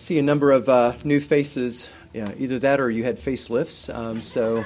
see a number of new faces. Yeah, either that or you had facelifts. So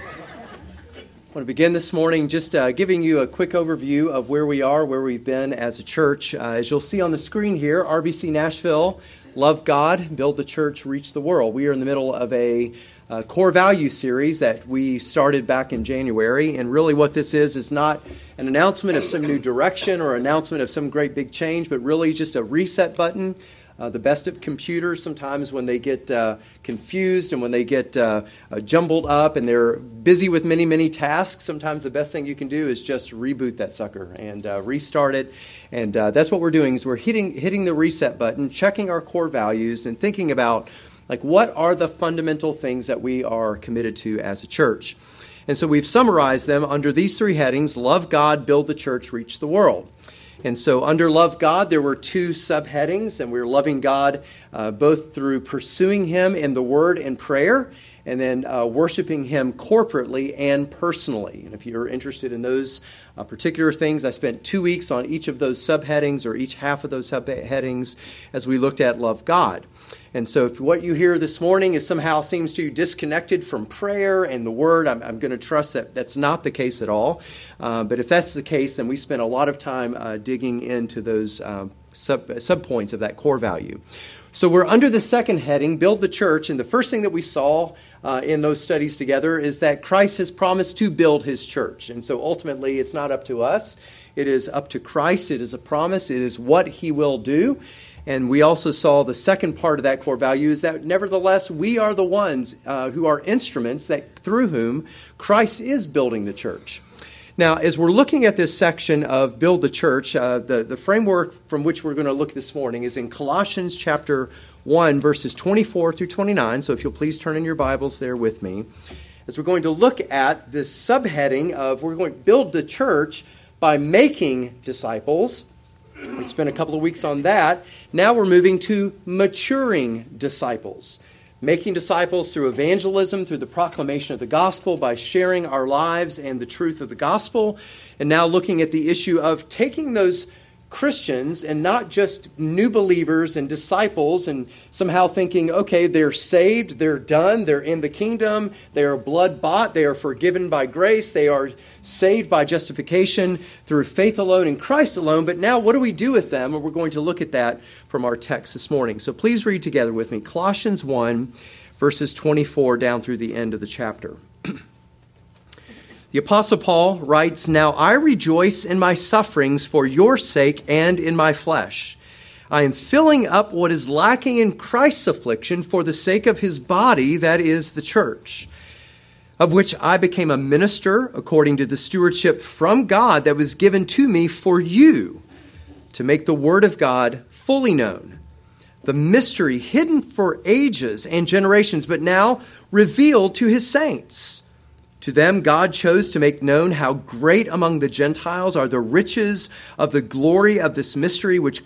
I want to begin this morning just giving you a quick overview of where we are, where we've been as a church. As you'll see on the screen here, RBC Nashville, love God, build the church, reach the world. We are in the middle of a core value series that we started back in January. And really what this is not an announcement of some new direction or announcement of some great big change, but really just a reset button. The best of computers, sometimes when they get confused and when they get jumbled up and they're busy with many, many tasks, sometimes the best thing you can do is just reboot that sucker and restart it. And that's what we're doing, is we're hitting the reset button, checking our core values and thinking about, like, what are the fundamental things that we are committed to as a church. And so we've summarized them under these three headings: love God, build the church, reach the world. And so under Love God, there were two subheadings, and we're loving God both through pursuing Him in the Word and prayer, and then worshiping Him corporately and personally. And if you're interested in those particular things, I spent 2 weeks on each of those subheadings, or each half of those subheadings, as we looked at Love God. And so if what you hear this morning is somehow seems to be disconnected from prayer and the Word, I'm going to trust that that's not the case at all. But if that's the case, then we spent a lot of time digging into those sub-points of that core value. So we're under the second heading, Build the Church, and the first thing that we saw in those studies together is that Christ has promised to build His church. And so ultimately, it's not up to us. It is up to Christ. It is a promise. It is what He will do. And we also saw the second part of that core value is that nevertheless, we are the ones who are instruments that through whom Christ is building the church. Now, as we're looking at this section of Build the Church, the framework from which we're going to look this morning is in Colossians chapter 1, verses 24 through 29. So if you'll please turn in your Bibles there with me, as we're going to look at this subheading of we're going to build the church by making disciples. We spent a couple of weeks on that. Now we're moving to maturing disciples. Making disciples through evangelism, through the proclamation of the gospel, by sharing our lives and the truth of the gospel. And now looking at the issue of taking those Christians and not just new believers and disciples and somehow thinking, okay, they're saved, they're done, they're in the kingdom, they are blood bought, they are forgiven by grace, they are saved by justification through faith alone in Christ alone. But now what do we do with them? And we're going to look at that from our text this morning. So please read together with me Colossians 1, verses 24 down through the end of the chapter. The Apostle Paul writes, "Now I rejoice in my sufferings for your sake and in my flesh. I am filling up what is lacking in Christ's affliction for the sake of His body, that is, the church, of which I became a minister according to the stewardship from God that was given to me for you, to make the word of God fully known, the mystery hidden for ages and generations, but now revealed to His saints. To them God chose to make known how great among the Gentiles are the riches of the glory of this mystery, which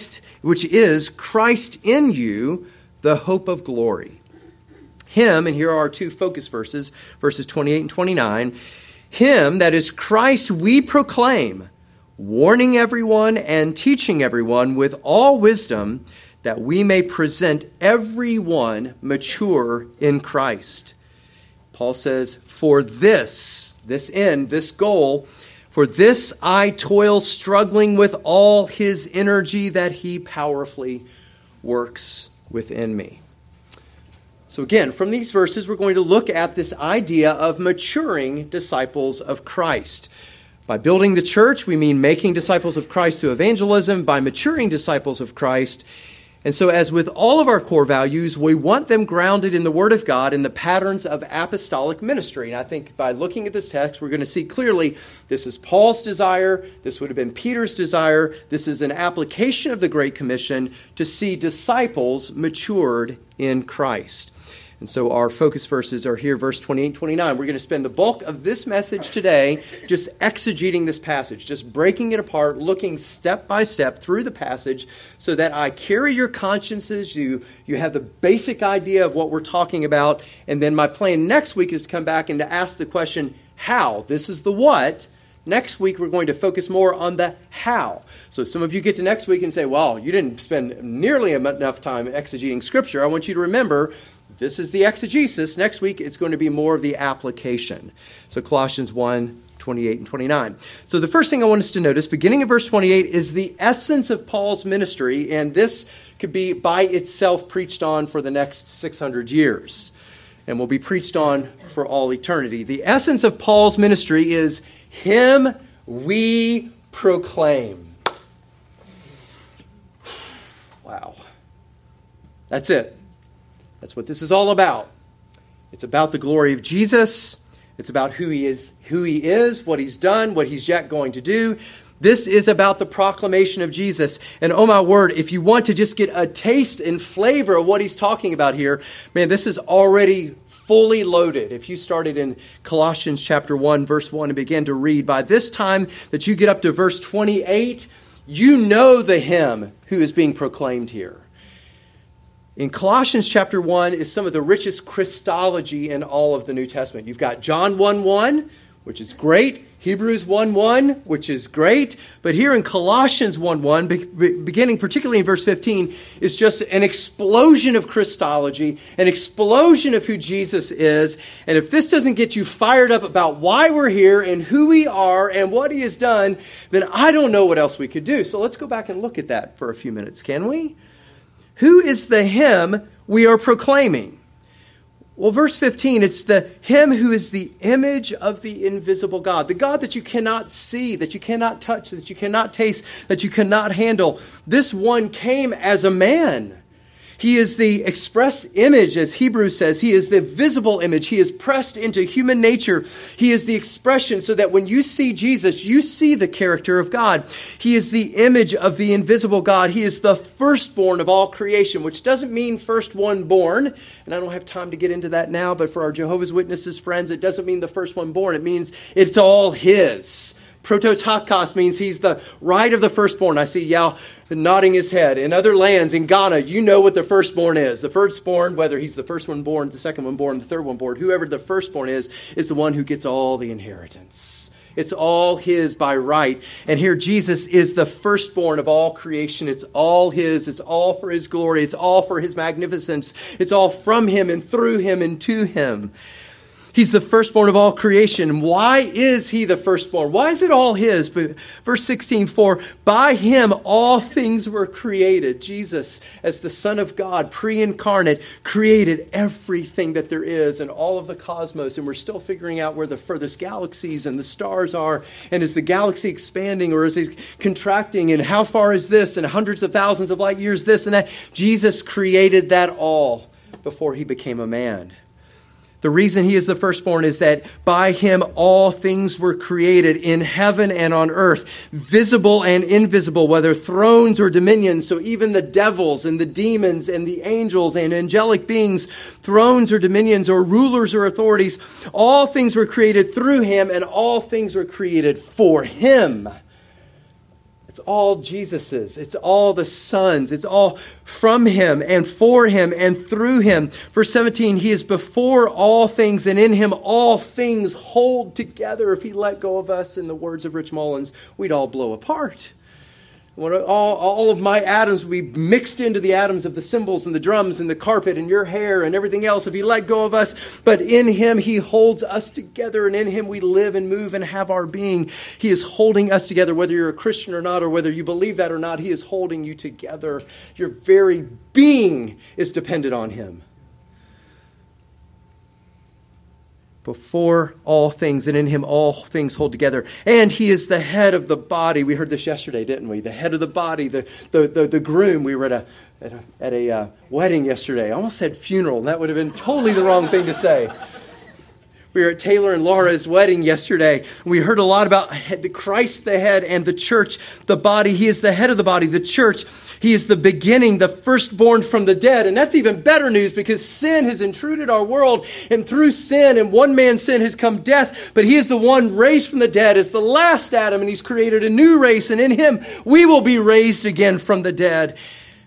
is Christ in you, the hope of glory. Him," and here are our two focus verses, verses 28 and 29, "Him, that is Christ, we proclaim, warning everyone and teaching everyone with all wisdom, that we may present everyone mature in Christ." Paul says, "For this end, this goal, for this I toil, struggling with all His energy that He powerfully works within me." So again, from these verses, we're going to look at this idea of maturing disciples of Christ. By building the church, we mean making disciples of Christ through evangelism. By maturing disciples of Christ, and so as with all of our core values, we want them grounded in the Word of God and the patterns of apostolic ministry. And I think by looking at this text, we're going to see clearly this is Paul's desire. This would have been Peter's desire. This is an application of the Great Commission to see disciples matured in Christ. And so our focus verses are here, verse 28 and 29. We're going to spend the bulk of this message today just exegeting this passage, just breaking it apart, looking step by step through the passage so that I carry your consciences, you have the basic idea of what we're talking about, and then my plan next week is to come back and to ask the question, how? This is the what. Next week, we're going to focus more on the how. So some of you get to next week and say, well, you didn't spend nearly enough time exegeting Scripture. I want you to remember, this is the exegesis. Next week, it's going to be more of the application. So Colossians 1, 28 and 29. So the first thing I want us to notice, beginning of verse 28, is the essence of Paul's ministry, and this could be by itself preached on for the next 600 years, and will be preached on for all eternity. The essence of Paul's ministry is Him we proclaim. Wow. That's it. That's what this is all about. It's about the glory of Jesus. It's about who he is, what He's done, what He's yet going to do. This is about the proclamation of Jesus. And oh my word, if you want to just get a taste and flavor of what he's talking about here, man, this is already fully loaded. If you started in Colossians chapter 1, verse 1 and began to read, by this time that you get up to verse 28, you know the hymn who is being proclaimed here. In Colossians chapter 1 is some of the richest Christology in all of the New Testament. You've got John 1:1, which is great. Hebrews 1:1, which is great. But here in Colossians 1:1, beginning particularly in verse 15, is just an explosion of Christology, an explosion of who Jesus is. And if this doesn't get you fired up about why we're here and who we are and what He has done, then I don't know what else we could do. So let's go back and look at that for a few minutes, can we? Who is the him we are proclaiming? Well, verse 15, it's the him who is the image of the invisible God. The God that you cannot see, that you cannot touch, that you cannot taste, that you cannot handle. This one came as a man. He is the express image, as Hebrews says. He is the visible image. He is pressed into human nature. He is the expression so that when you see Jesus, you see the character of God. He is the image of the invisible God. He is the firstborn of all creation, which doesn't mean first one born. And I don't have time to get into that now, but for our Jehovah's Witnesses friends, it doesn't mean the first one born. It means it's all His. Prototokos means He's the right of the firstborn. I see Yao nodding his head. In other lands, in Ghana, you know what the firstborn is. The firstborn, whether he's the first one born, the second one born, the third one born, whoever the firstborn is the one who gets all the inheritance. It's all His by right. And here Jesus is the firstborn of all creation. It's all His. It's all for His glory. It's all for His magnificence. It's all from Him and through Him and to Him. He's the firstborn of all creation. Why is He the firstborn? Why is it all His? But verse 16, for by Him all things were created. Jesus, as the Son of God, pre-incarnate, created everything that there is in all of the cosmos. And we're still figuring out where the furthest galaxies and the stars are. And is the galaxy expanding or is it contracting? And how far is this? And hundreds of thousands of light years, this and that. Jesus created that all before He became a man. The reason He is the firstborn is that by Him all things were created in heaven and on earth, visible and invisible, whether thrones or dominions. So even the devils and the demons and the angels and angelic beings, thrones or dominions or rulers or authorities, all things were created through Him and all things were created for Him. It's all Jesus's. It's all the Son's. It's all from Him and for Him and through Him. Verse 17, He is before all things, and in Him all things hold together. If He let go of us, in the words of Rich Mullins, we'd all blow apart. When all of my atoms would be mixed into the atoms of the cymbals and the drums and the carpet and your hair and everything else if He let go of us. But in Him He holds us together, and in Him we live and move and have our being. He is holding us together, whether you're a Christian or not, or whether you believe that or not. He is holding you together. Your very being is dependent on Him. Before all things, and in Him all things hold together. And He is the head of the body. We heard this yesterday, didn't we? The head of the body, the groom. We were at a wedding yesterday. I almost said funeral, and that would have been totally the wrong thing to say. We were at Taylor and Laura's wedding yesterday. We heard a lot about Christ the head and the church, the body. He is the head of the body, the church. He is the beginning, the firstborn from the dead. And that's even better news because sin has intruded our world. And through sin and one man's sin has come death. But He is the one raised from the dead as the last Adam. And He's created a new race. And in Him we will be raised again from the dead.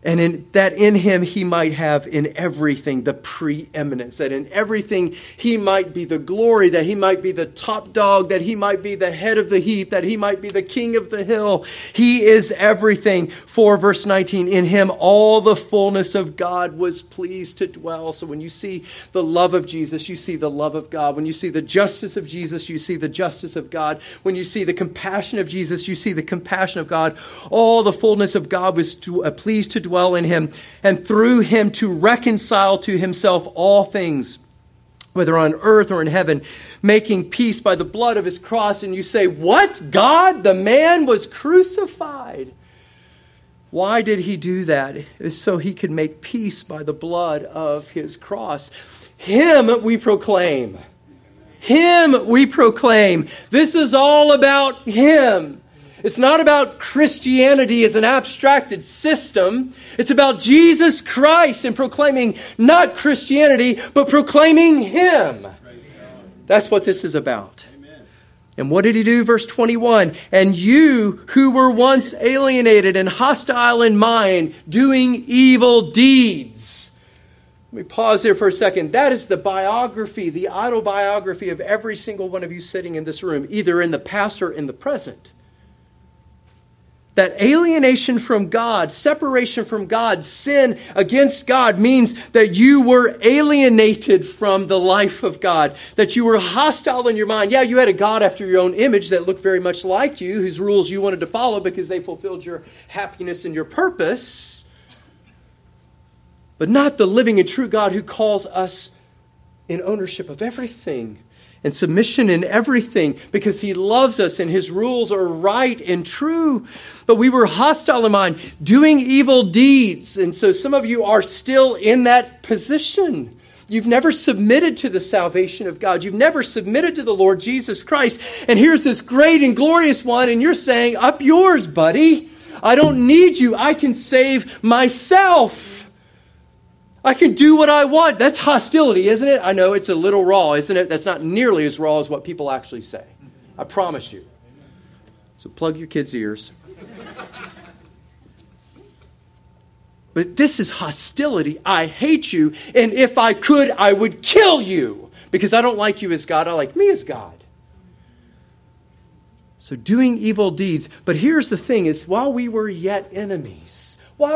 And that in him he might have in everything the preeminence, that in everything he might be the glory, that he might be the top dog, that he might be the head of the heap, that he might be the king of the hill. He is everything. For verse 19, in him all the fullness of God was pleased to dwell. So when you see the love of Jesus, you see the love of God. When you see the justice of Jesus, you see the justice of God. When you see the compassion of Jesus, you see the compassion of God. All the fullness of God was pleased to dwell in him, and through him to reconcile to himself all things, whether on earth or in heaven, making peace by the blood of his cross. And you say, what? God, the man was crucified. Why did he do that? It's so he could make peace by the blood of his cross. Him we proclaim. Him we proclaim. This is all about him. It's not about Christianity as an abstracted system. It's about Jesus Christ and proclaiming not Christianity, but proclaiming him. That's what this is about. And what did he do? Verse 21, and you who were once alienated and hostile in mind, doing evil deeds. Let me pause there for a second. That is the biography, the autobiography of every single one of you sitting in this room, either in the past or in the present. That alienation from God, separation from God, sin against God means that you were alienated from the life of God, that you were hostile in your mind. Yeah, you had a God after your own image that looked very much like you, whose rules you wanted to follow because they fulfilled your happiness and your purpose, but not the living and true God who calls us in ownership of everything and submission in everything because he loves us and his rules are right and true. But we were hostile in mind, doing evil deeds. And so some of you are still in that position. You've never submitted to the salvation of God. You've never submitted to the Lord Jesus Christ. And here's this great and glorious one, and you're saying, up yours, buddy. I don't need you. I can save myself. I can do what I want. That's hostility, isn't it? I know it's a little raw, isn't it? That's not nearly as raw as what people actually say. I promise you. So plug your kids' ears. But this is hostility. I hate you. And if I could, I would kill you. Because I don't like you as God. I like me as God. So doing evil deeds. But here's the thing is, while we were yet enemies,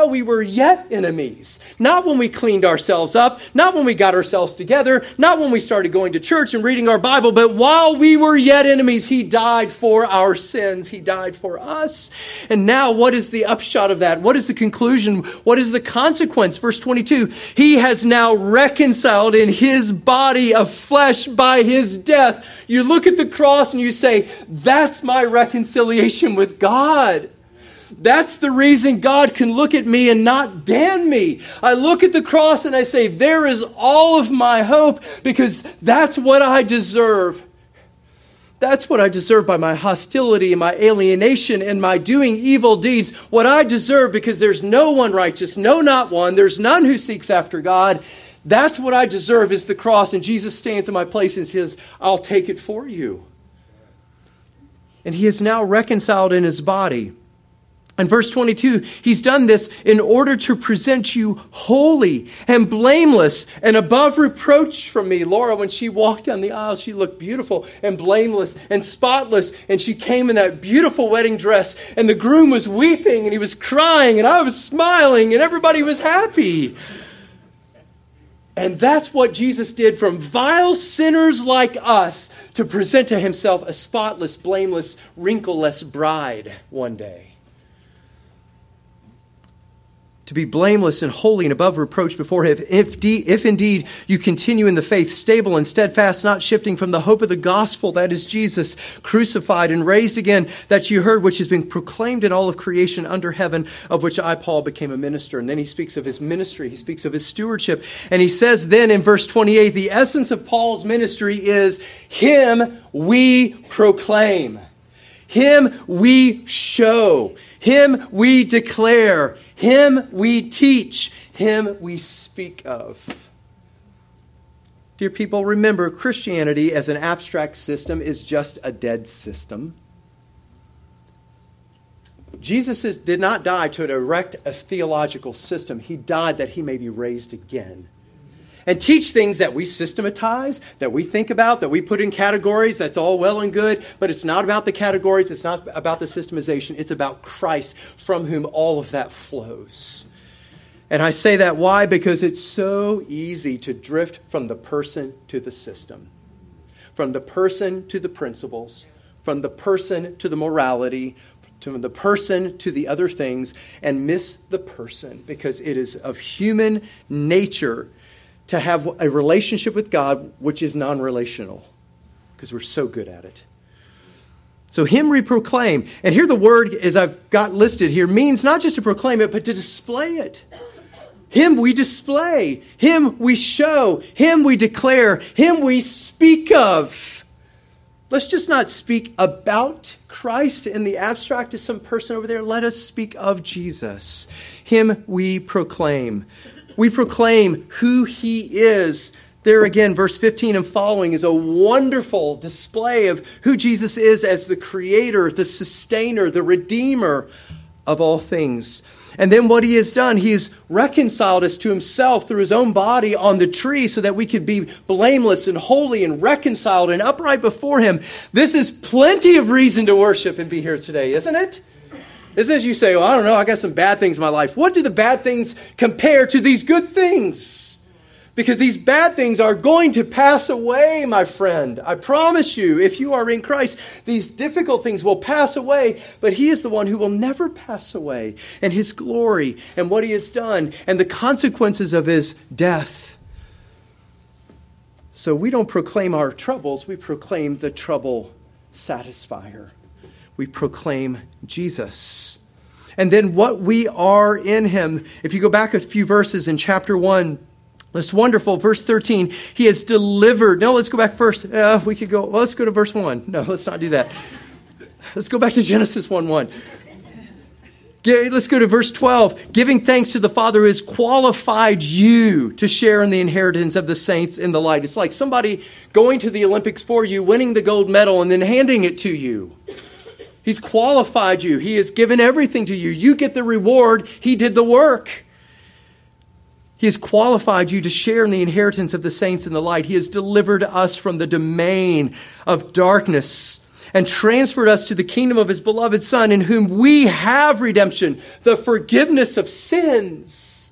not when we cleaned ourselves up, not when we got ourselves together, not when we started going to church and reading our Bible, but while we were yet enemies, he died for our sins. He died for us. And now what is the upshot of that? What is the conclusion? What is the consequence? Verse 22, he has now reconciled in his body of flesh by his death. You look at the cross and you say, that's my reconciliation with God. That's the reason God can look at me and not damn me. I look at the cross and I say, there is all of my hope because that's what I deserve. That's what I deserve by my hostility and my alienation and my doing evil deeds. What I deserve because there's no one righteous, no, not one. There's none who seeks after God. That's what I deserve is the cross. And Jesus stands in my place and says, I'll take it for you. And he is now reconciled in his body. In verse 22, he's done this in order to present you holy and blameless and above reproach from me. Laura, when she walked down the aisle, she looked beautiful and blameless and spotless. And she came in that beautiful wedding dress. And the groom was weeping and he was crying and I was smiling and everybody was happy. And that's what Jesus did from vile sinners like us to present to himself a spotless, blameless, wrinkleless bride one day. To be blameless and holy and above reproach before him, if indeed you continue in the faith, stable and steadfast, not shifting from the hope of the gospel, that is Jesus, crucified and raised again, that you heard, which has been proclaimed in all of creation under heaven, of which I, Paul, became a minister. And then he speaks of his ministry, he speaks of his stewardship. And he says then in verse 28, the essence of Paul's ministry is, him we proclaim. Him we show. Him we declare. Him we teach. Him we speak of. Dear people, remember, Christianity as an abstract system is just a dead system. Jesus did not die to erect a theological system. He died that he may be raised again. And teach things that we systematize, that we think about, that we put in categories. That's all well and good, but it's not about the categories. It's not about the systemization. It's about Christ, from whom all of that flows. And I say that why? Because it's so easy to drift from the person to the system, from the person to the principles, from the person to the morality, to the person to the other things, and miss the person, because it is of human nature to have a relationship with God which is non-relational, because we're so good at it. So him we proclaim. And here the word, as I've got listed here, means not just to proclaim it, but to display it. Him we display. Him we show. Him we declare. Him we speak of. Let's just not speak about Christ in the abstract to some person over there. Let us speak of Jesus. Him we proclaim. We proclaim who he is. There again, verse 15 and following is a wonderful display of who Jesus is as the creator, the sustainer, the redeemer of all things. And then what he has done, he has reconciled us to himself through his own body on the tree so that we could be blameless and holy and reconciled and upright before him. This is plenty of reason to worship and be here today, isn't it? It's as you say, well, I don't know, I got some bad things in my life. What do the bad things compare to these good things? Because these bad things are going to pass away, my friend. I promise you, if you are in Christ, these difficult things will pass away. But he is the one who will never pass away. And his glory and what he has done and the consequences of his death. So we don't proclaim our troubles. We proclaim the trouble satisfier. We proclaim Jesus. And then what we are in him. If you go back a few verses in chapter 1, it's wonderful. Verse 13, he has delivered. No, let's go back first. We could go, well, let's go to verse 1. No, let's not do that. Let's go back to Genesis 1:1. Let's go to verse 12. Giving thanks to the Father who has qualified you to share in the inheritance of the saints in the light. It's like somebody going to the Olympics for you, winning the gold medal, and then handing it to you. He's qualified you. He has given everything to you. You get the reward. He did the work. He has qualified you to share in the inheritance of the saints in the light. He has delivered us from the domain of darkness and transferred us to the kingdom of his beloved Son, in whom we have redemption, the forgiveness of sins.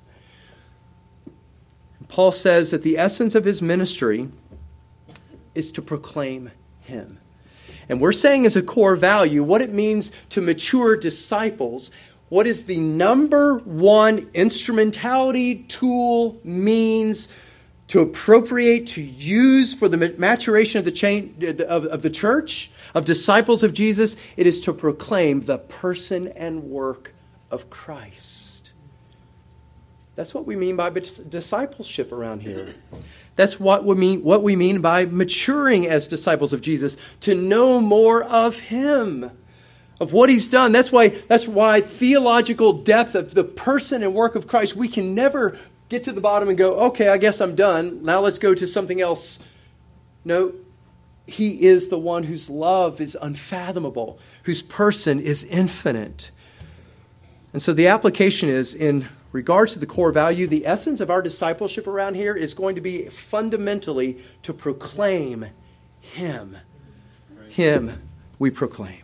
Paul says that the essence of his ministry is to proclaim him. And we're saying as a core value what it means to mature disciples. What is the number one instrumentality, tool, means to appropriate, to use for the maturation of the church, of disciples of Jesus? It is to proclaim the person and work of Christ. That's what we mean by discipleship around here. That's what we mean by maturing as disciples of Jesus, to know more of him, of what he's done. That's why theological depth of the person and work of Christ, we can never get to the bottom and go, okay, I guess I'm done. Now let's go to something else. No, he is the one whose love is unfathomable, whose person is infinite. And so the application is, in regards to the core value, the essence of our discipleship around here is going to be fundamentally to proclaim him. Him we proclaim.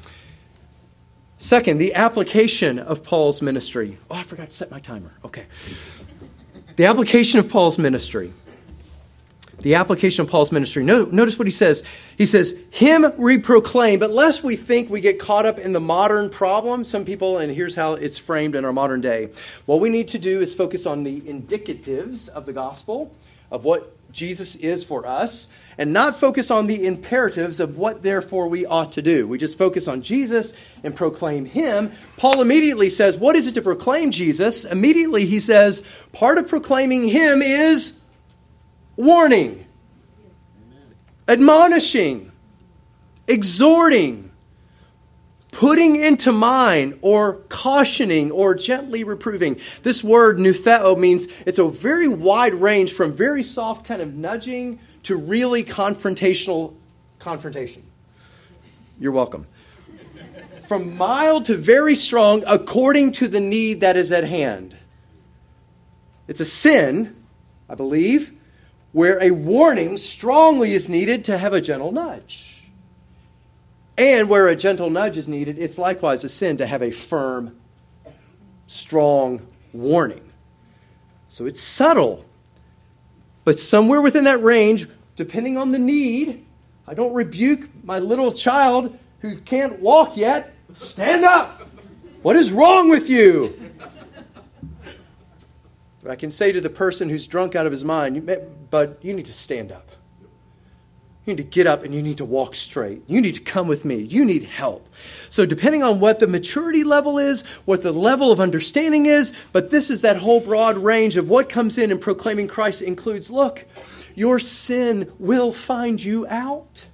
Second, the application of Paul's ministry. Oh, I forgot to set my timer. Okay. The application of Paul's ministry. The application of Paul's ministry. Notice what he says. He says, him we proclaim. But lest we think we get caught up in the modern problem, some people, and here's how it's framed in our modern day. What we need to do is focus on the indicatives of the gospel, of what Jesus is for us, and not focus on the imperatives of what therefore we ought to do. We just focus on Jesus and proclaim him. Paul immediately says, what is it to proclaim Jesus? Immediately he says, part of proclaiming him is warning, admonishing, exhorting, putting into mind, or cautioning, or gently reproving. This word, noutheo, means it's a very wide range from very soft kind of nudging to really confrontation. You're welcome. from mild to very strong according to the need that is at hand. It's a sin, I believe, where a warning strongly is needed to have a gentle nudge. And where a gentle nudge is needed, it's likewise a sin to have a firm, strong warning. So it's subtle. But somewhere within that range, depending on the need, I don't rebuke my little child who can't walk yet. Stand up! What is wrong with you? But I can say to the person who's drunk out of his mind, but you need to stand up. You need to get up and you need to walk straight. You need to come with me. You need help. So depending on what the maturity level is, what the level of understanding is, but this is that whole broad range of what comes in proclaiming Christ includes, look, your sin will find you out.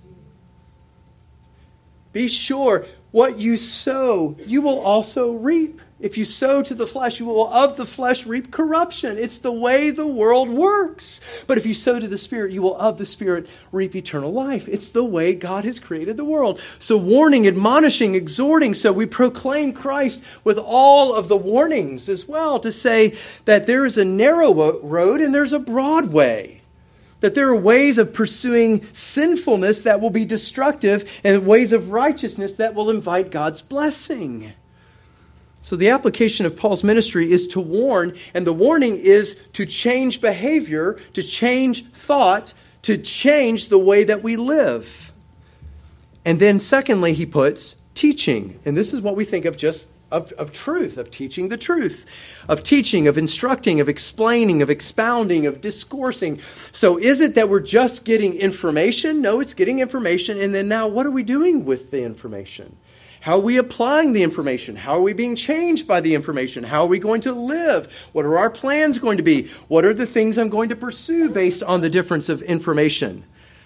Be sure what you sow, you will also reap. If you sow to the flesh, you will of the flesh reap corruption. It's the way the world works. But if you sow to the Spirit, you will of the Spirit reap eternal life. It's the way God has created the world. So warning, admonishing, exhorting. So we proclaim Christ with all of the warnings as well to say that there is a narrow road and there's a broad way. That there are ways of pursuing sinfulness that will be destructive and ways of righteousness that will invite God's blessing. So the application of Paul's ministry is to warn, and the warning is to change behavior, to change thought, to change the way that we live. And then secondly, he puts teaching. And this is what we think of just of truth, of teaching the truth, of teaching, of instructing, of explaining, of expounding, of discoursing. So is it that we're just getting information? No, it's getting information. And then now what are we doing with the information? How are we applying the information? How are we being changed by the information? How are we going to live? What are our plans going to be? What are the things I'm going to pursue based on the difference of information?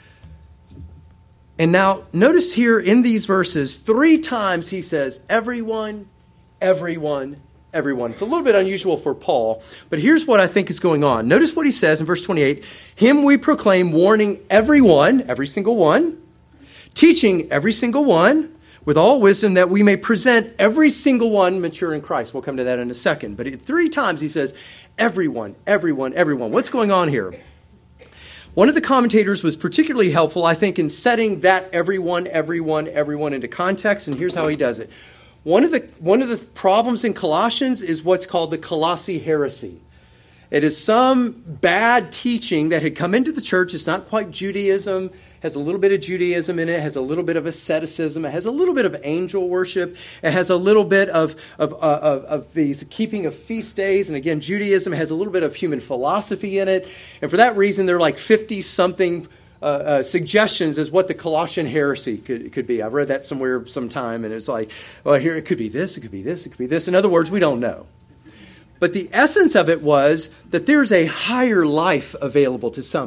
And now notice here in these verses, 3 times he says, everyone, everyone, everyone. It's a little bit unusual for Paul, but here's what I think is going on. Notice what he says in verse 28. Him we proclaim, warning everyone, every single one, teaching every single one, with all wisdom, that we may present every single one mature in Christ. We'll come to that in a second. But 3 times he says, everyone, everyone, everyone. What's going on here? One of the commentators was particularly helpful, I think, in setting that everyone, everyone, everyone into context. And here's how he does it. One of the problems in Colossians is what's called the Colossi heresy. It is some bad teaching that had come into the church. It's not quite Judaism. Has a little bit of Judaism in it, has a little bit of asceticism, it has a little bit of angel worship, it has a little bit of these keeping of feast days, and again, Judaism has a little bit of human philosophy in it, and for that reason, there are like 50-something suggestions as what the Colossian heresy could be. I've read that somewhere sometime, and it's like, well, here it could be this, it could be this, it could be this. In other words, we don't know. But the essence of it was that there's a higher life available to some.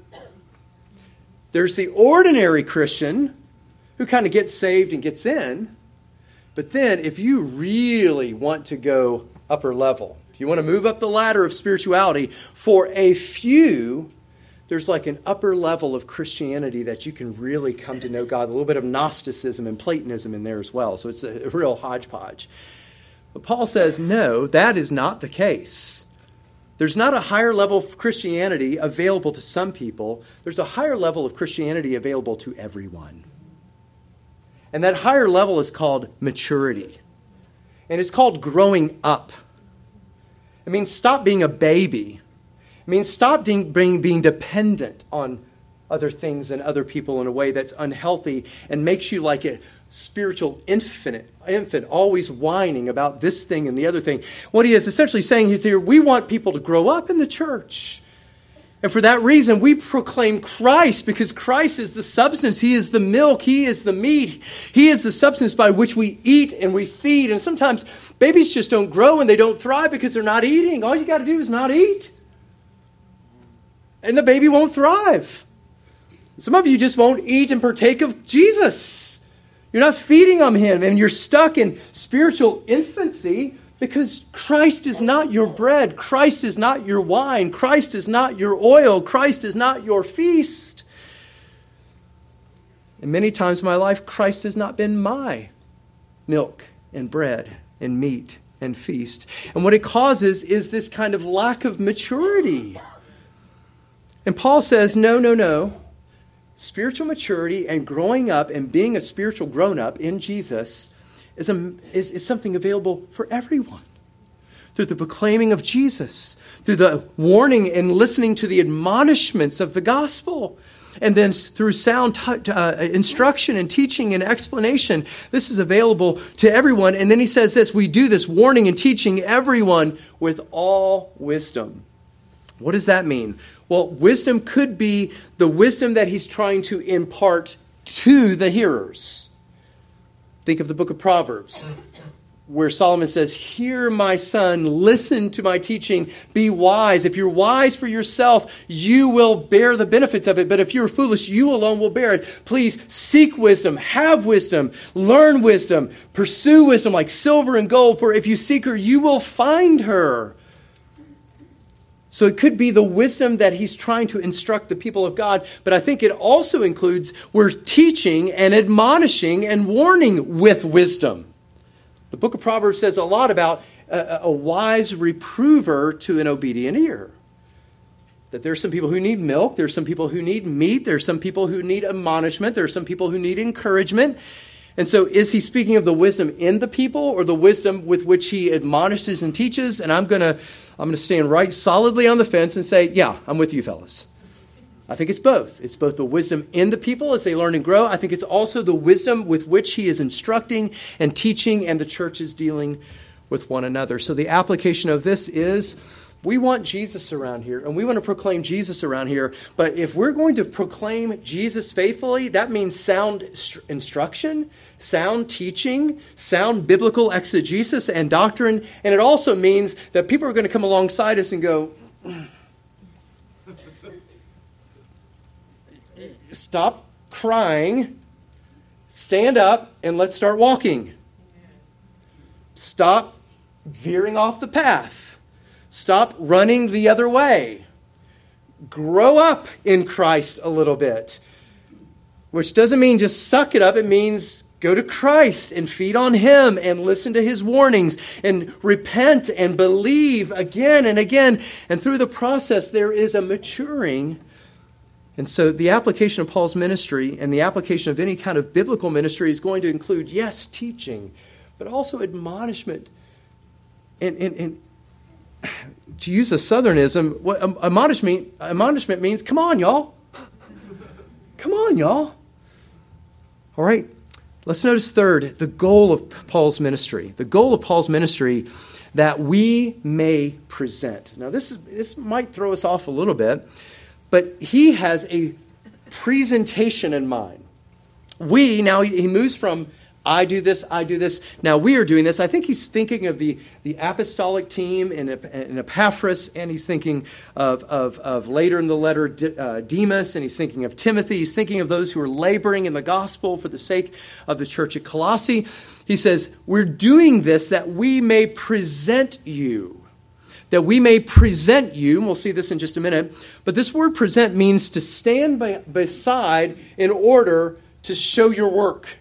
There's the ordinary Christian who kind of gets saved and gets in. But then if you really want to go upper level, if you want to move up the ladder of spirituality, for a few, there's like an upper level of Christianity that you can really come to know God. A little bit of Gnosticism and Platonism in there as well. So it's a real hodgepodge. But Paul says, no, that is not the case. There's not a higher level of Christianity available to some people. There's a higher level of Christianity available to everyone. And that higher level is called maturity. And it's called growing up. It means stop being a baby. It means stop being dependent on other things and other people in a way that's unhealthy and makes you like a spiritual infant, always whining about this thing and the other thing. What he is essentially saying is here, we want people to grow up in the church. And for that reason, we proclaim Christ, because Christ is the substance. He is the milk. He is the meat. He is the substance by which we eat and we feed. And sometimes babies just don't grow and they don't thrive because they're not eating. All you got to do is not eat. And the baby won't thrive. Some of you just won't eat and partake of Jesus. You're not feeding on him, and you're stuck in spiritual infancy because Christ is not your bread. Christ is not your wine. Christ is not your oil. Christ is not your feast. And many times in my life, Christ has not been my milk and bread and meat and feast. And what it causes is this kind of lack of maturity. And Paul says, no. Spiritual maturity and growing up and being a spiritual grown-up in Jesus is something available for everyone. Through the proclaiming of Jesus, through the warning and listening to the admonishments of the gospel, and then through sound instruction and teaching and explanation. This is available to everyone. And then he says this, we do this warning and teaching everyone with all wisdom. What does that mean? Well, wisdom could be the wisdom that he's trying to impart to the hearers. Think of the book of Proverbs, where Solomon says, hear my son, listen to my teaching, be wise. If you're wise for yourself, you will bear the benefits of it. But if you're foolish, you alone will bear it. Please seek wisdom, have wisdom, learn wisdom, pursue wisdom like silver and gold. For if you seek her, you will find her. So it could be the wisdom that he's trying to instruct the people of God. But I think it also includes we're teaching and admonishing and warning with wisdom. The book of Proverbs says a lot about a wise reprover to an obedient ear. That there's some people who need milk, there's some people who need meat, there's some people who need admonishment, there's some people who need encouragement. And so is he speaking of the wisdom in the people or the wisdom with which he admonishes and teaches? And I'm going to stand right solidly on the fence and say, yeah, I'm with you fellas. I think it's both. It's both the wisdom in the people as they learn and grow. I think it's also the wisdom with which he is instructing and teaching and the church is dealing with one another. So the application of this is we want Jesus around here and we want to proclaim Jesus around here. But if we're going to proclaim Jesus faithfully, that means sound instruction, sound teaching, sound biblical exegesis and doctrine. And it also means that people are going to come alongside us and go, stop crying, stand up, and let's start walking. Stop veering off the path. Stop running the other way. Grow up in Christ a little bit. Which doesn't mean just suck it up. It means go to Christ and feed on Him and listen to His warnings and repent and believe again and again. And through the process, there is a maturing. And so the application of Paul's ministry and the application of any kind of biblical ministry is going to include, yes, teaching, but also admonishment. And to use a Southernism, what admonishment means, come on, y'all. Come on, y'all. All right. Let's notice third, the goal of Paul's ministry. The goal of Paul's ministry that we may present. Now, this might throw us off a little bit, but he has a presentation in mind. Now he moves from I do this. Now we are doing this. I think he's thinking of the apostolic team in Epaphras, and he's thinking of later in the letter Demas, and he's thinking of Timothy. He's thinking of those who are laboring in the gospel for the sake of the church at Colossae. He says, we're doing this that we may present you. That we may present you, and we'll see this in just a minute, but this word present means to stand beside in order to show your work.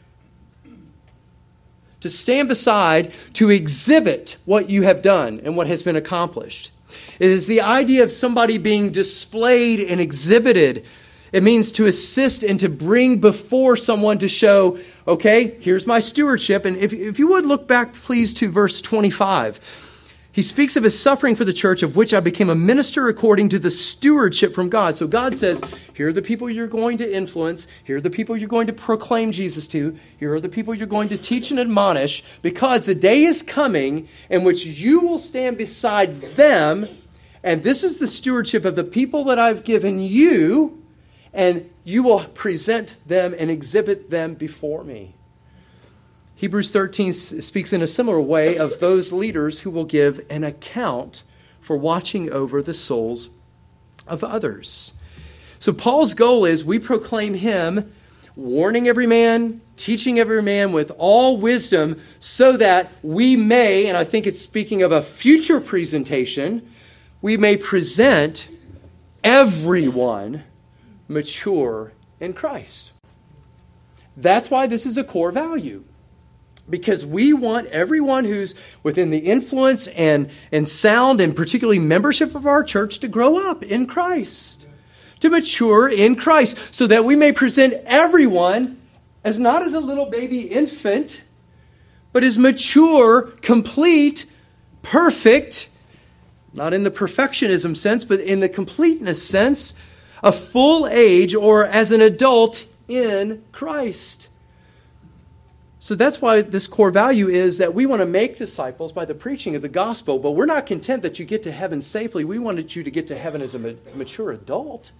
To stand beside, to exhibit what you have done and what has been accomplished. It is the idea of somebody being displayed and exhibited. It means to assist and to bring before someone to show, okay, here's my stewardship. And if you would look back, please, to verse 25. He speaks of his suffering for the church, of which I became a minister according to the stewardship from God. So God says, here are the people you're going to influence. Here are the people you're going to proclaim Jesus to. Here are the people you're going to teach and admonish, because the day is coming in which you will stand beside them. And this is the stewardship of the people that I've given you. And you will present them and exhibit them before me. Hebrews 13 speaks in a similar way of those leaders who will give an account for watching over the souls of others. So Paul's goal is we proclaim him, warning every man, teaching every man with all wisdom, so that we may, and I think it's speaking of a future presentation, we may present everyone mature in Christ. That's why this is a core value. Because we want everyone who's within the influence and sound and particularly membership of our church to grow up in Christ, to mature in Christ, so that we may present everyone as not as a little baby infant, but as mature, complete, perfect, not in the perfectionism sense, but in the completeness sense, a full age or as an adult in Christ. So that's why this core value is that we want to make disciples by the preaching of the gospel, but we're not content that you get to heaven safely. We wanted you to get to heaven as a mature adult.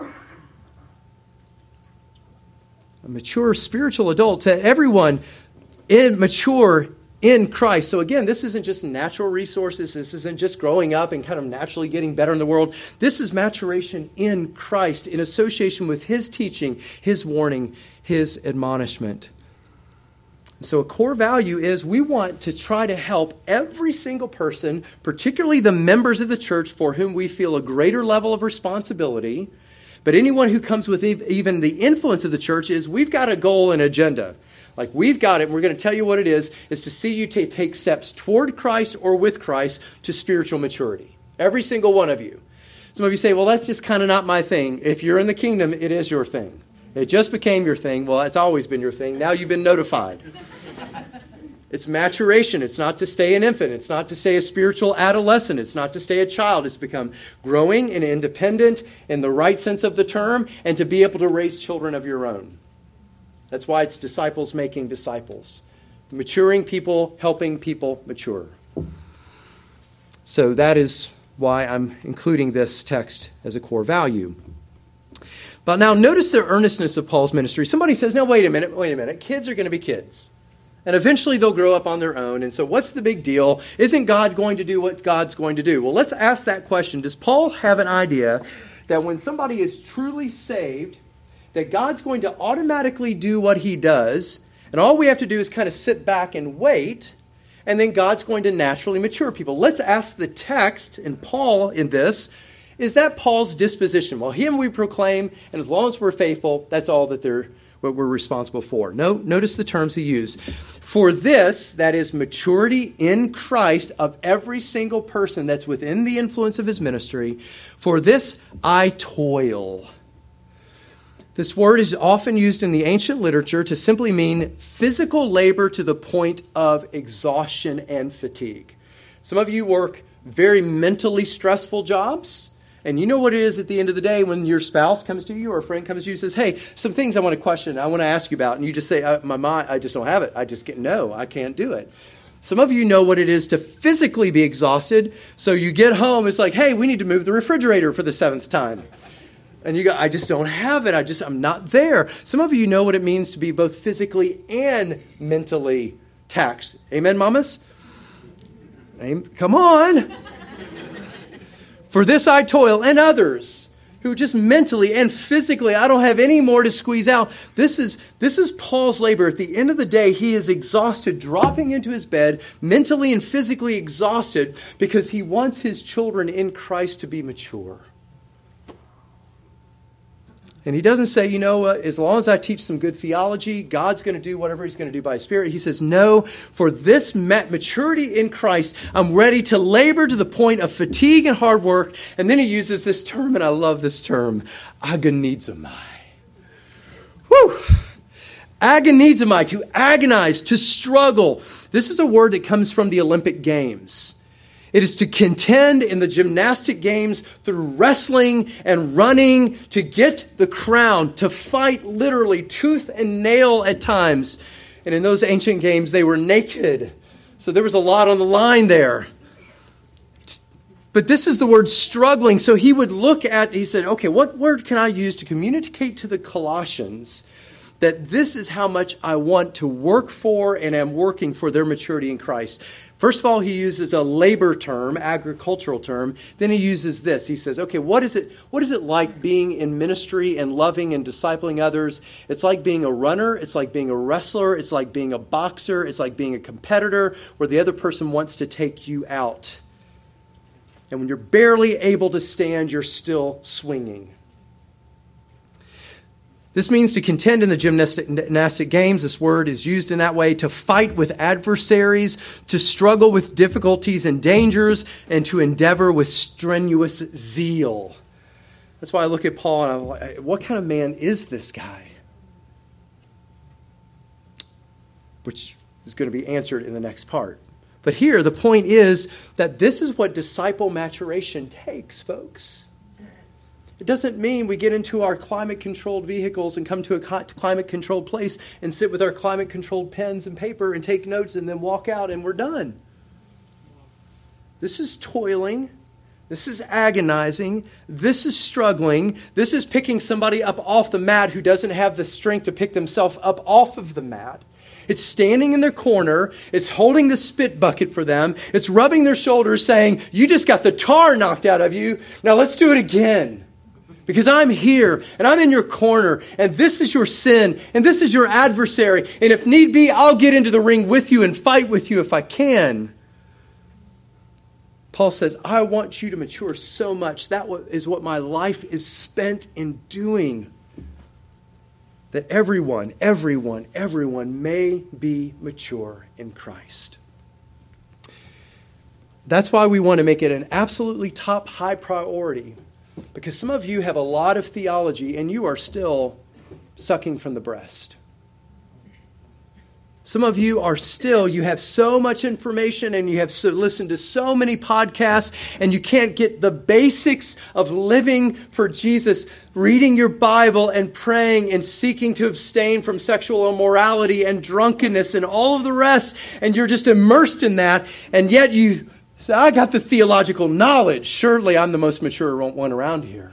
A mature spiritual adult, to everyone mature in Christ. So again, this isn't just natural resources. This isn't just growing up and kind of naturally getting better in the world. This is maturation in Christ in association with His teaching, His warning, His admonishment. So a core value is we want to try to help every single person, particularly the members of the church for whom we feel a greater level of responsibility. But anyone who comes with even the influence of the church is we've got a goal and agenda. Like we've got it, and we're going to tell you what it is to see you take steps toward Christ or with Christ to spiritual maturity. Every single one of you. Some of you say, well, that's just kind of not my thing. If you're in the kingdom, it is your thing. It just became your thing. Well, it's always been your thing. Now you've been notified. It's maturation. It's not to stay an infant. It's not to stay a spiritual adolescent. It's not to stay a child. It's become growing and independent in the right sense of the term and to be able to raise children of your own. That's why it's disciples making disciples. Maturing people, helping people mature. So that is why I'm including this text as a core value. But now notice the earnestness of Paul's ministry. Somebody says, no, wait a minute. Kids are going to be kids. And eventually they'll grow up on their own. And so what's the big deal? Isn't God going to do what God's going to do? Well, let's ask that question. Does Paul have an idea that when somebody is truly saved, that God's going to automatically do what He does, and all we have to do is kind of sit back and wait, and then God's going to naturally mature people? Let's ask the text, and Paul in this, is that Paul's disposition? Well, Him we proclaim, and as long as we're faithful, that's all that what we're responsible for. No, notice the terms he used. For this, that is maturity in Christ of every single person that's within the influence of his ministry, for this I toil. This word is often used in the ancient literature to simply mean physical labor to the point of exhaustion and fatigue. Some of you work very mentally stressful jobs. And you know what it is at the end of the day when your spouse comes to you or a friend comes to you and says, hey, some things I want to question, I want to ask you about. And you just say, my mind, I just don't have it. No, I can't do it. Some of you know what it is to physically be exhausted. So you get home, it's like, hey, we need to move the refrigerator for the 7th time. And you go, I just don't have it. I'm not there. Some of you know what it means to be both physically and mentally taxed. Amen, mamas? Come on. For this I toil, and others who just mentally and physically, I don't have any more to squeeze out. This is Paul's labor. At the end of the day, he is exhausted, dropping into his bed, mentally and physically exhausted, because he wants his children in Christ to be mature. And he doesn't say, as long as I teach some good theology, God's going to do whatever He's going to do by His Spirit. He says, no, for this maturity in Christ, I'm ready to labor to the point of fatigue and hard work. And then he uses this term, and I love this term, agonizomai. Whew! Agonizomai, to agonize, to struggle. This is a word that comes from the Olympic Games. It is to contend in the gymnastic games through wrestling and running to get the crown, to fight literally tooth and nail at times. And in those ancient games, they were naked. So there was a lot on the line there. But this is the word struggling. So he said, okay, what word can I use to communicate to the Colossians that this is how much I want to work for and am working for their maturity in Christ? First of all, he uses a labor term, agricultural term. Then he uses this. He says, okay, what is it like being in ministry and loving and discipling others? It's like being a runner. It's like being a wrestler. It's like being a boxer. It's like being a competitor where the other person wants to take you out. And when you're barely able to stand, you're still swinging. This means to contend in the gymnastic games. This word is used in that way, to fight with adversaries, to struggle with difficulties and dangers, and to endeavor with strenuous zeal. That's why I look at Paul and I'm like, what kind of man is this guy? Which is going to be answered in the next part. But here, the point is that this is what disciple maturation takes, folks. It doesn't mean we get into our climate-controlled vehicles and come to a climate-controlled place and sit with our climate-controlled pens and paper and take notes and then walk out and we're done. This is toiling. This is agonizing. This is struggling. This is picking somebody up off the mat who doesn't have the strength to pick themselves up off of the mat. It's standing in their corner. It's holding the spit bucket for them. It's rubbing their shoulders saying, you just got the tar knocked out of you. Now let's do it again. Because I'm here and I'm in your corner and this is your sin and this is your adversary. And if need be, I'll get into the ring with you and fight with you if I can. Paul says, I want you to mature so much. That is what my life is spent in doing. That everyone may be mature in Christ. That's why we want to make it an absolutely top high priority. Because some of you have a lot of theology and you are still sucking from the breast. Some of you you have so much information and you have listened to so many podcasts and you can't get the basics of living for Jesus, reading your Bible and praying and seeking to abstain from sexual immorality and drunkenness and all of the rest. And you're just immersed in that. And yet you say, I got the theological knowledge. Surely I'm the most mature one around here.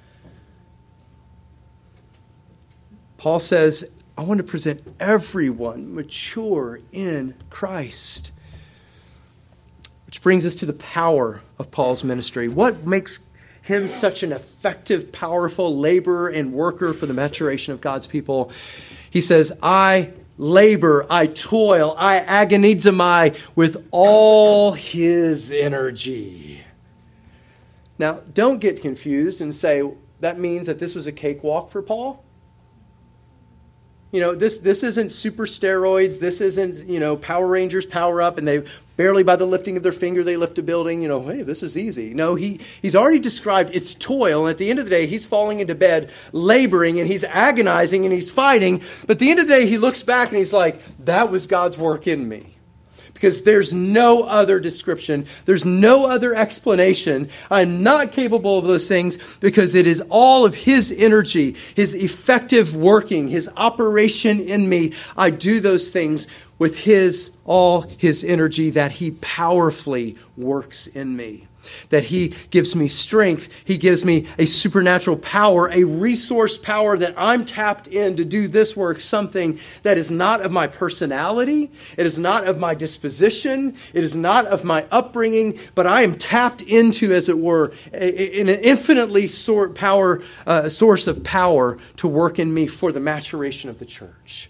Paul says, I want to present everyone mature in Christ. Which brings us to the power of Paul's ministry. What makes him such an effective, powerful laborer and worker for the maturation of God's people? He says, I labor, I toil, I agonizomai with all his energy. Now, don't get confused and say, that means that this was a cakewalk for Paul? You know, this isn't super steroids. This isn't, Power Rangers power up and they barely by the lifting of their finger they lift a building. Hey, this is easy. No, he's already described it's toil. And at the end of the day, he's falling into bed, laboring, and he's agonizing and he's fighting. But at the end of the day, he looks back and he's like, that was God's work in me. Because there's no other description. There's no other explanation. I'm not capable of those things because it is all of his energy, his effective working, his operation in me. I do those things with all his energy that he powerfully works in me. That he gives me strength. He gives me a supernatural power, a resource power that I'm tapped in to do this work, something that is not of my personality. It is not of my disposition. It is not of my upbringing, but I am tapped into, as it were, an infinitely source of power to work in me for the maturation of the church.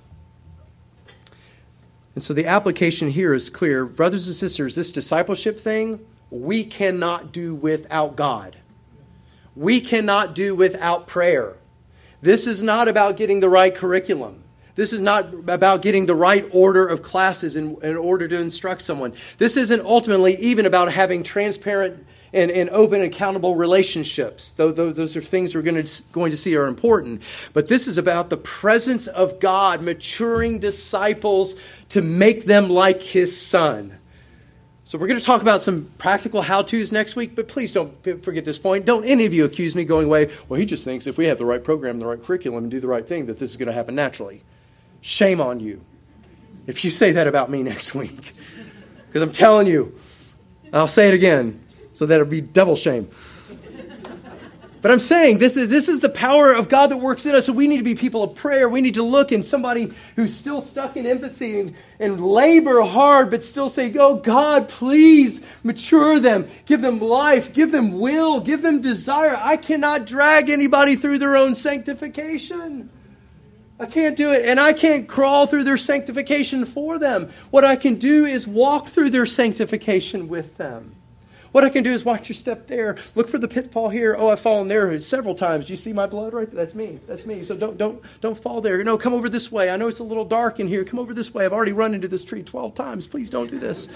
And so the application here is clear. Brothers and sisters, this discipleship thing, we cannot do without God. We cannot do without prayer. This is not about getting the right curriculum. This is not about getting the right order of classes in order to instruct someone. This isn't ultimately even about having transparent and open, accountable relationships. Those are things we're going to see are important. But this is about the presence of God maturing disciples to make them like his Son. So we're going to talk about some practical how-tos next week, but please don't forget this point. Don't any of you accuse me going away, well, he just thinks if we have the right program, the right curriculum, and do the right thing, that this is going to happen naturally. Shame on you if you say that about me next week. Because I'm telling you, I'll say it again, so that it'll be double shame. But I'm saying this is the power of God that works in us. So we need to be people of prayer. We need to look in somebody who's still stuck in infancy and labor hard, but still say, oh, God, please mature them. Give them life. Give them will. Give them desire. I cannot drag anybody through their own sanctification. I can't do it. And I can't crawl through their sanctification for them. What I can do is walk through their sanctification with them. What I can do is watch your step there. Look for the pitfall here. Oh, I've fallen there several times. Do you see my blood right there? That's me. That's me. So don't fall there. No, come over this way. I know it's a little dark in here. Come over this way. I've already run into this tree 12 times. Please don't do this.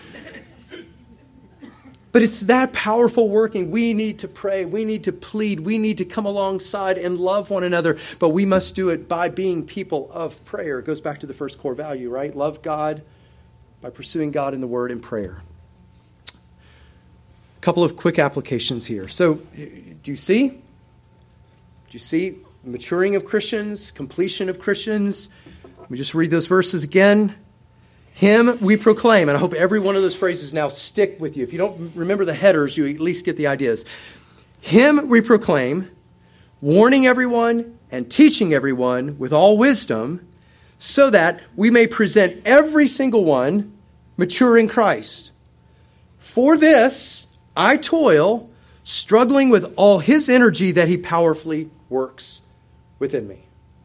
But it's that powerful working. We need to pray. We need to plead. We need to come alongside and love one another. But we must do it by being people of prayer. It goes back to the first core value, right? Love God by pursuing God in the Word and prayer. A couple of quick applications here. So, do you see? Do you see maturing of Christians, completion of Christians? Let me just read those verses again. Him we proclaim, and I hope every one of those phrases now stick with you. If you don't remember the headers, you at least get the ideas. Him we proclaim, warning everyone and teaching everyone with all wisdom, so that we may present every single one mature in Christ. For this I toil, struggling with all his energy that he powerfully works within me.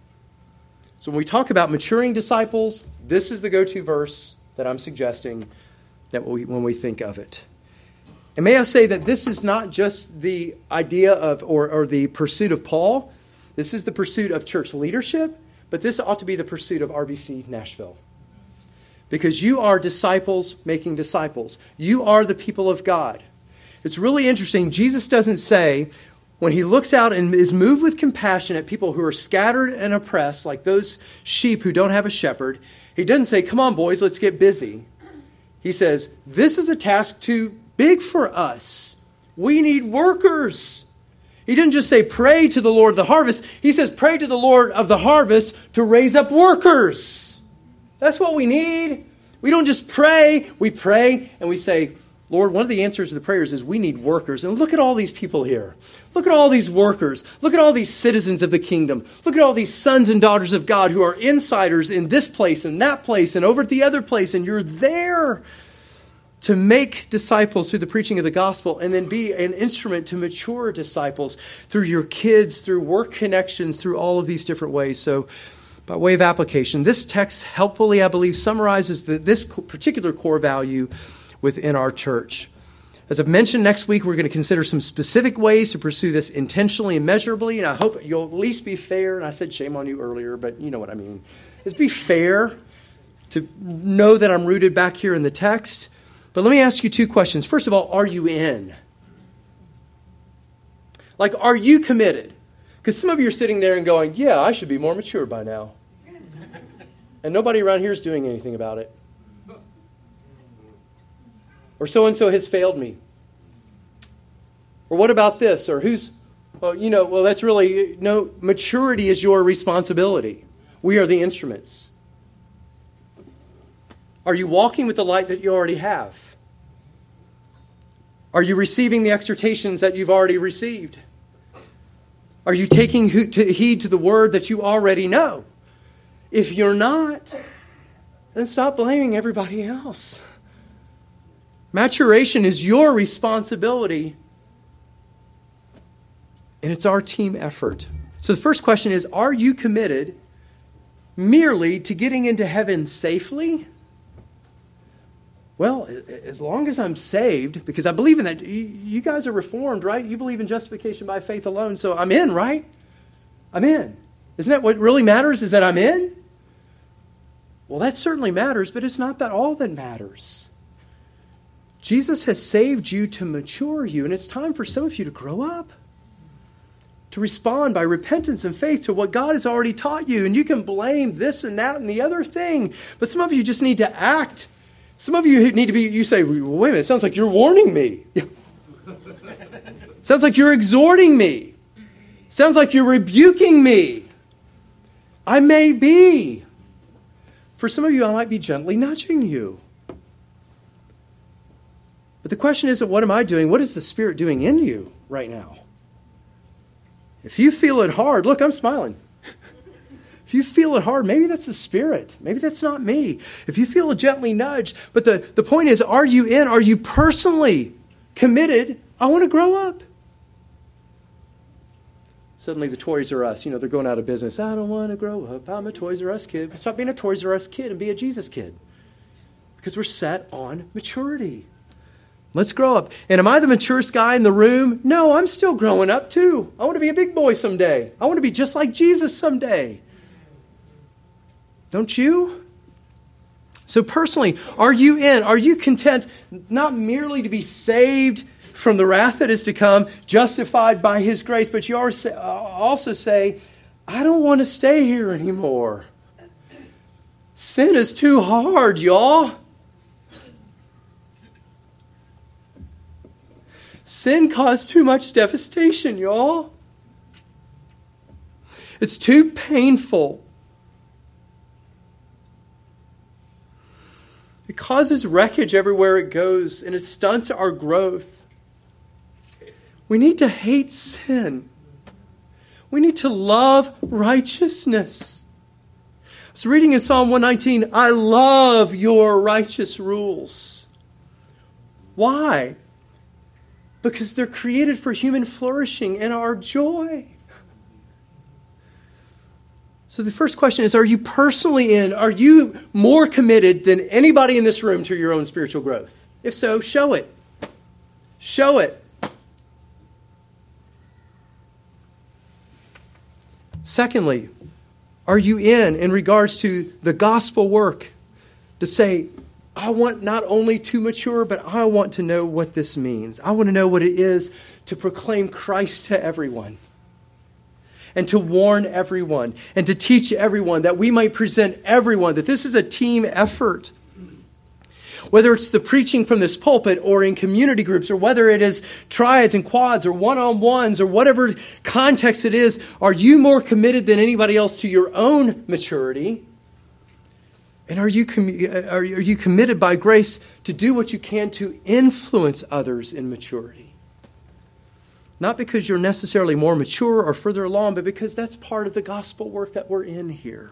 So when we talk about maturing disciples, this is the go-to verse that I'm suggesting that when we think of it. And may I say that this is not just the idea of or the pursuit of Paul. This is the pursuit of church leadership, but this ought to be the pursuit of RBC Nashville. Because you are disciples making disciples. You are the people of God. It's really interesting. Jesus doesn't say, when he looks out and is moved with compassion at people who are scattered and oppressed, like those sheep who don't have a shepherd, he doesn't say, come on, boys, let's get busy. He says, this is a task too big for us. We need workers. He didn't just say, pray to the Lord of the harvest. He says, pray to the Lord of the harvest to raise up workers. That's what we need. We don't just pray. We pray and we say, Lord, one of the answers to the prayers is we need workers. And look at all these people here. Look at all these workers. Look at all these citizens of the kingdom. Look at all these sons and daughters of God who are insiders in this place and that place and over at the other place. And you're there to make disciples through the preaching of the gospel and then be an instrument to mature disciples through your kids, through work connections, through all of these different ways. So by way of application, this text helpfully, I believe, summarizes this particular core value within our church. As I've mentioned, next week we're going to consider some specific ways to pursue this intentionally and measurably, and I hope you'll at least be fair, and I said shame on you earlier, but you know what I mean. Just be fair to know that I'm rooted back here in the text. But let me ask you two questions. First of all, are you in? Like, are you committed? Because some of you are sitting there and going, yeah, I should be more mature by now. And nobody around here is doing anything about it. Or so-and-so has failed me. Or what about this? Or that's really, no, maturity is your responsibility. We are the instruments. Are you walking with the light that you already have? Are you receiving the exhortations that you've already received? Are you taking heed to the word that you already know? If you're not, then stop blaming everybody else. Maturation is your responsibility, and it's our team effort. So the first question is, are you committed merely to getting into heaven safely? Well, as long as I'm saved, because I believe in that. You guys are Reformed, right? You believe in justification by faith alone, so I'm in, right? I'm in. Isn't that what really matters, is that I'm in? Well, that certainly matters, but it's not that all that matters. Jesus has saved you to mature you, and it's time for some of you to grow up, to respond by repentance and faith to what God has already taught you. And you can blame this and that and the other thing, but some of you just need to act. Some of you need to be, you say, wait a minute, it sounds like you're warning me. Sounds like you're exhorting me. Sounds like you're rebuking me. I may be. For some of you, I might be gently nudging you. But the question isn't, what am I doing? What is the Spirit doing in you right now? If you feel it hard, look, I'm smiling. If you feel it hard, maybe that's the Spirit. Maybe that's not me. If you feel a gently nudge, but the point is, are you in? Are you personally committed? I want to grow up. Suddenly the Toys R Us, they're going out of business. I don't want to grow up. I'm a Toys R Us kid. Stop being a Toys R Us kid and be a Jesus kid. Because we're set on maturity. Let's grow up. And am I the maturest guy in the room? No, I'm still growing up too. I want to be a big boy someday. I want to be just like Jesus someday. Don't you? So personally, are you in? Are you content not merely to be saved from the wrath that is to come, justified by His grace, but you also say, I don't want to stay here anymore. Sin is too hard, y'all. Sin caused too much devastation, y'all. It's too painful. It causes wreckage everywhere it goes, and it stunts our growth. We need to hate sin. We need to love righteousness. I was reading in Psalm 119, I love your righteous rules. Why? Because they're created for human flourishing and our joy. So the first question is, are you personally in? Are you more committed than anybody in this room to your own spiritual growth? If so, show it. Show it. Secondly, are you in regards to the gospel work to say, I want not only to mature, but I want to know what this means. I want to know what it is to proclaim Christ to everyone and to warn everyone and to teach everyone, that we might present everyone, that this is a team effort. Whether it's the preaching from this pulpit or in community groups, or whether it is triads and quads or one-on-ones or whatever context it is, are you more committed than anybody else to your own maturity? And are you committed by grace to do what you can to influence others in maturity? Not because you're necessarily more mature or further along, but because that's part of the gospel work that we're in here.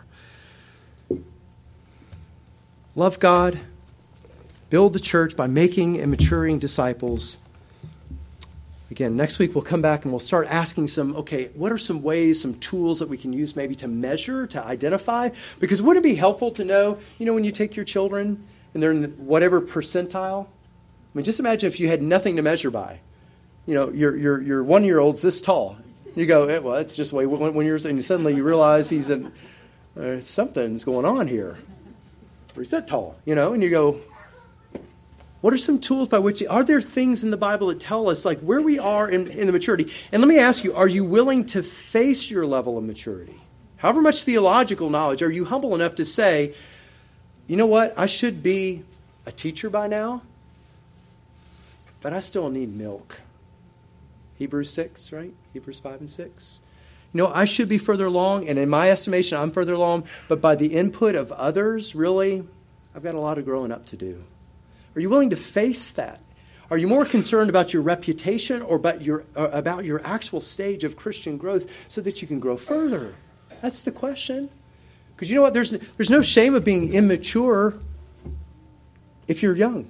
Love God. Build the church by making and maturing disciples. Again, next week we'll come back and we'll start asking what are some ways, some tools that we can use maybe to measure, to identify? Because wouldn't it be helpful to know, when you take your children and they're in whatever percentile? I mean, just imagine if you had nothing to measure by. Your 1-year-old's this tall. You go, well, it's just way 1 year, and suddenly you realize he's something's going on here. Or he's that tall, and you go, what are some tools by which, are there things in the Bible that tell us like where we are in the maturity? And let me ask you, are you willing to face your level of maturity? However much theological knowledge, are you humble enough to say, you know what, I should be a teacher by now, but I still need milk. Hebrews 6, right? Hebrews 5 and 6. I should be further along, and in my estimation, I'm further along, but by the input of others, really, I've got a lot of growing up to do. Are you willing to face that? Are you more concerned about your reputation or about your actual stage of Christian growth so that you can grow further? That's the question. Because you know what? There's no shame of being immature if you're young.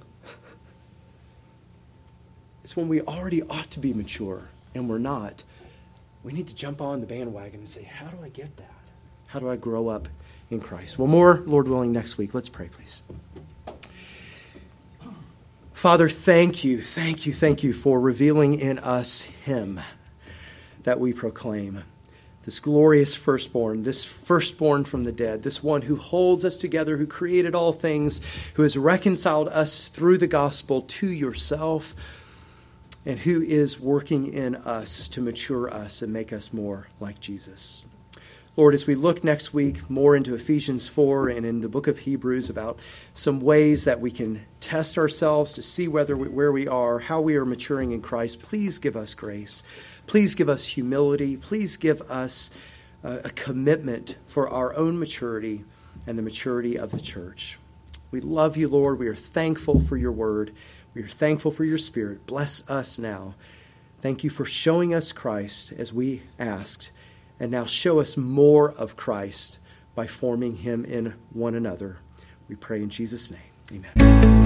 It's when we already ought to be mature and we're not. We need to jump on the bandwagon and say, how do I get that? How do I grow up in Christ? Well, more, Lord willing, next week. Let's pray, please. Father, thank you for revealing in us Him that we proclaim. This glorious firstborn, this firstborn from the dead, this one who holds us together, who created all things, who has reconciled us through the gospel to yourself, and who is working in us to mature us and make us more like Jesus. Lord, as we look next week more into Ephesians 4 and in the book of Hebrews about some ways that we can test ourselves to see where we are, how we are maturing in Christ, please give us grace. Please give us humility. Please give us a commitment for our own maturity and the maturity of the church. We love you, Lord. We are thankful for your word. We are thankful for your Spirit. Bless us now. Thank you for showing us Christ as we asked. And now show us more of Christ by forming him in one another. We pray in Jesus' name. Amen.